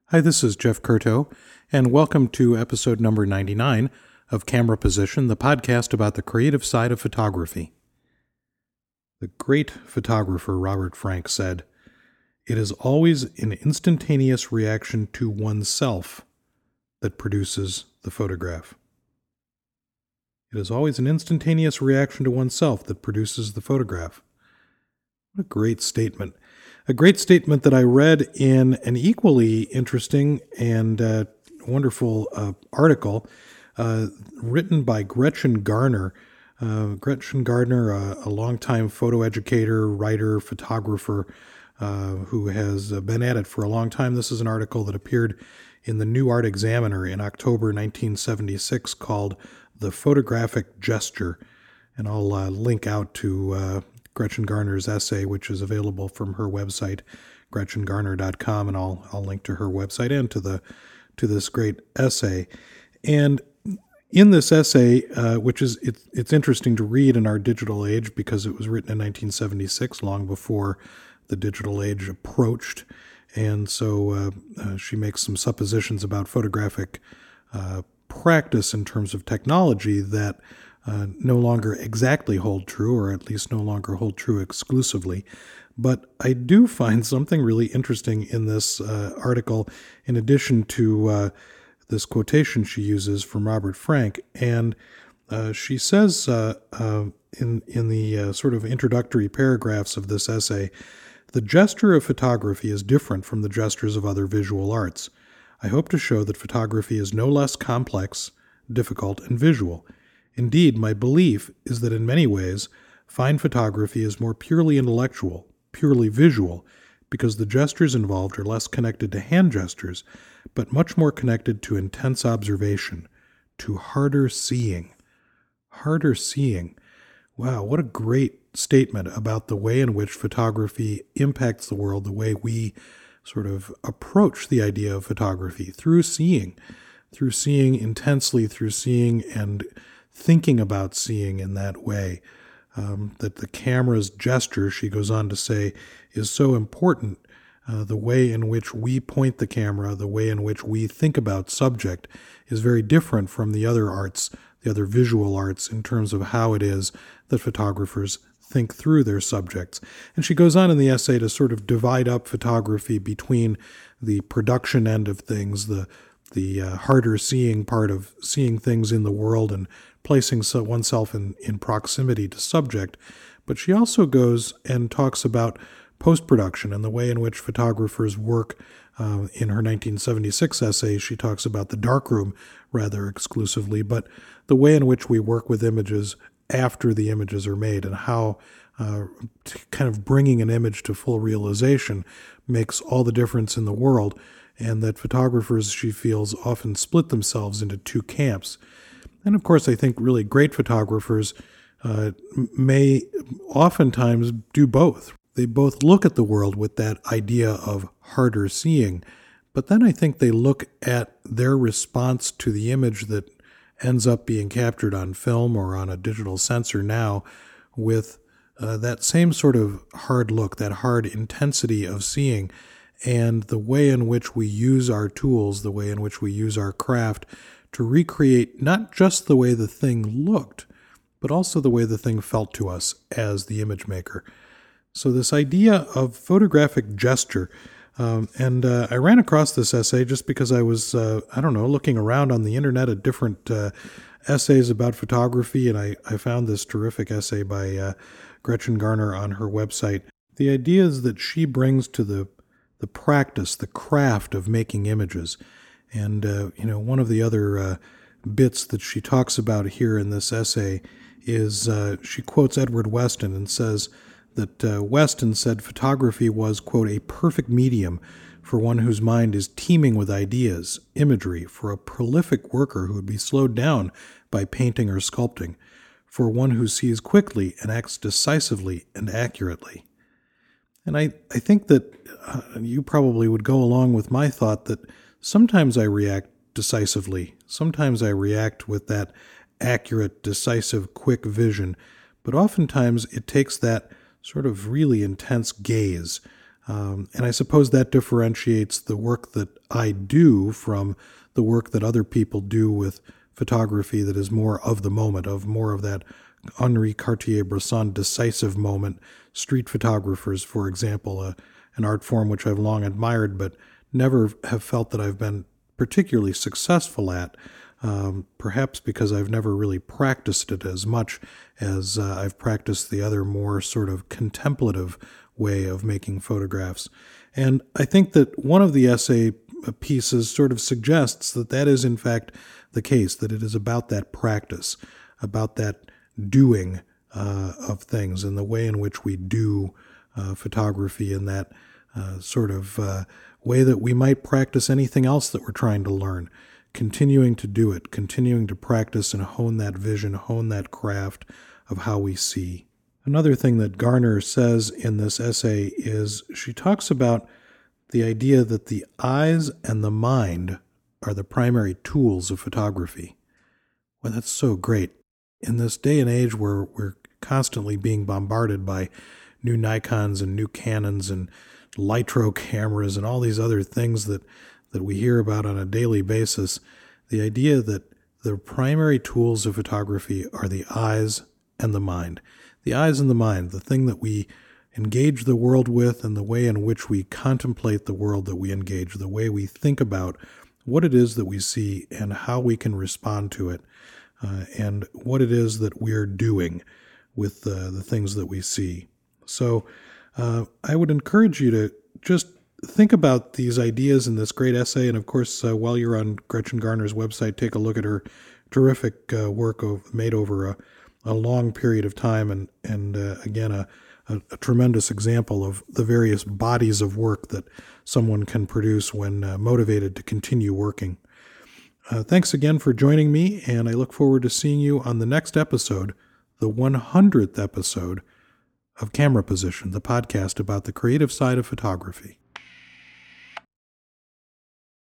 Hi, this is Jeff Curto, and welcome to episode number 99 of Camera Position, the podcast about the creative side of photography. The great photographer Robert Frank said, "It is always an instantaneous reaction to oneself that produces the photograph." It is always an instantaneous reaction to oneself that produces the photograph. What a great statement. A great statement that I read in an equally interesting and wonderful article written by Gretchen Garner. Gretchen Garner, a longtime photo educator, writer, photographer who has been at it for a long time. This is an article that appeared in the New Art Examiner in October 1976 called "The Photographic Gesture." And I'll link out to Gretchen Garner's essay, which is available from her website, gretchengarner.com, and I'll link to her website and to this great essay. And in this essay, which is it's interesting to read in our digital age because it was written in 1976, long before the digital age approached, and so she makes some suppositions about photographic practice in terms of technology that no longer exactly hold true, or at least no longer hold true exclusively. But I do find something really interesting in this article, in addition to this quotation she uses from Robert Frank. And she says in the sort of introductory paragraphs of this essay, "The gesture of photography is different from the gestures of other visual arts. I hope to show that photography is no less complex, difficult, and visual. Indeed, my belief is that in many ways, fine photography is more purely intellectual, purely visual, because the gestures involved are less connected to hand gestures, but much more connected to intense observation, to harder seeing." Harder seeing. Wow, what a great statement about the way in which photography impacts the world, the way we sort of approach the idea of photography through seeing intensely, through seeing and thinking about seeing in that way, that the camera's gesture, she goes on to say, is so important. The way in which we point the camera, the way in which we think about subject is very different from the other arts, the other visual arts, in terms of how it is that photographers think through their subjects. And she goes on in the essay to sort of divide up photography between the production end of things, the harder seeing part of seeing things in the world and placing oneself in proximity to subject. But she also goes and talks about post-production and the way in which photographers work. In her 1976 essay, she talks about the darkroom rather exclusively, but the way in which we work with images after the images are made and how kind of bringing an image to full realization makes all the difference in the world, and that photographers, she feels, often split themselves into two camps. And of course, I think really great photographers may oftentimes do both. They both look at the world with that idea of harder seeing, but then I think they look at their response to the image that ends up being captured on film or on a digital sensor now with that same sort of hard look, that hard intensity of seeing, and the way in which we use our tools, the way in which we use our craft to recreate not just the way the thing looked, but also the way the thing felt to us as the image maker. So this idea of photographic gesture, and I ran across this essay just because I was, looking around on the internet at different essays about photography, and I found this terrific essay by Gretchen Garner on her website. The ideas that she brings to the practice, the craft of making images. And, one of the other bits that she talks about here in this essay is she quotes Edward Weston and says that Weston said photography was, quote, "a perfect medium for one whose mind is teeming with ideas, imagery, for a prolific worker who would be slowed down by painting or sculpting, for one who sees quickly and acts decisively and accurately." And I think that you probably would go along with my thought that sometimes I react decisively. Sometimes I react with that accurate, decisive, quick vision. But oftentimes it takes that sort of really intense gaze, And I suppose that differentiates the work that I do from the work that other people do with photography that is more of the moment, of more of that Henri Cartier-Bresson decisive moment. Street photographers, for example, an art form which I've long admired but never have felt that I've been particularly successful at, perhaps because I've never really practiced it as much as I've practiced the other more sort of contemplative way of making photographs. And I think that one of the essay pieces sort of suggests that that is in fact the case, that it is about that practice, about that doing of things and the way in which we do photography in that sort of way that we might practice anything else that we're trying to learn, continuing to do it, continuing to practice and hone that vision, hone that craft of how we see. Another thing that Garner says in this essay is she talks about the idea that the eyes and the mind are the primary tools of photography. Well, that's so great. In this day and age where we're constantly being bombarded by new Nikons and new Canons and Lytro cameras and all these other things that we hear about on a daily basis, the idea that the primary tools of photography are the eyes and the mind. The eyes and the mind, the thing that we engage the world with and the way in which we contemplate the world that we engage, the way we think about what it is that we see and how we can respond to it, and what it is that we're doing with the things that we see. So I would encourage you to just think about these ideas in this great essay. And of course, while you're on Gretchen Garner's website, take a look at her terrific work made over a long period of time. And again, a tremendous example of the various bodies of work that someone can produce when motivated to continue working. Thanks again for joining me, and I look forward to seeing you on the next episode, the 100th episode of Camera Position, the podcast about the creative side of photography.